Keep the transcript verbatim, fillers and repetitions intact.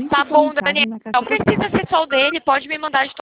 Tá bom, Daniel. Não precisa ser só o dele, pode me mandar de